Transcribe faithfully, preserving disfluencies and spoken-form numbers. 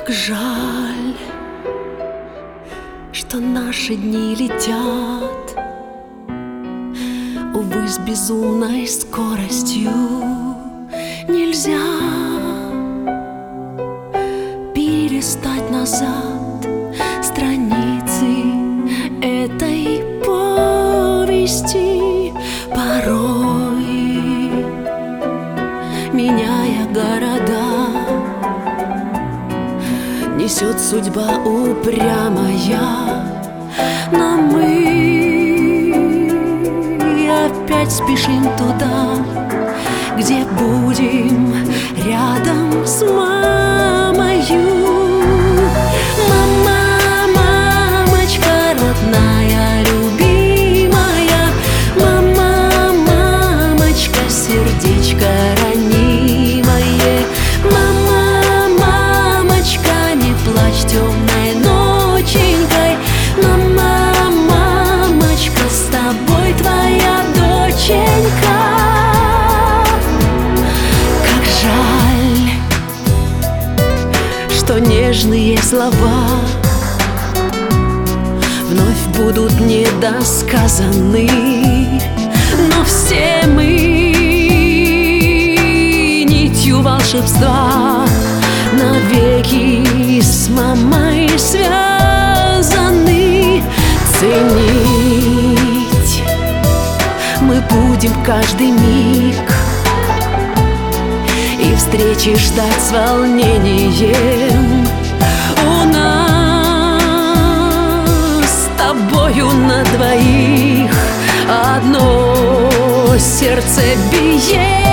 Как жаль, что наши дни летят, увы, с безумной скоростью. Нельзя перелистать назад страницы этой повести, порой меняя города, несет судьба упрямая, но мы опять спешим туда, где будем рядом с мамою. Мама, мамочка родная, любимая, мама, мамочка, сердечко ранимое, мама, мамочка, не плачь темной ноченькой, мама, мамочка, с тобой твоя доченька. Как жаль, что нежные слова вновь будут недосказаны, но все мы нитью волшебства навеки с мамой связаны. Ценить мы будем каждый миг и встречи ждать с волнением. У нас с тобою на двоих одно сердце биение.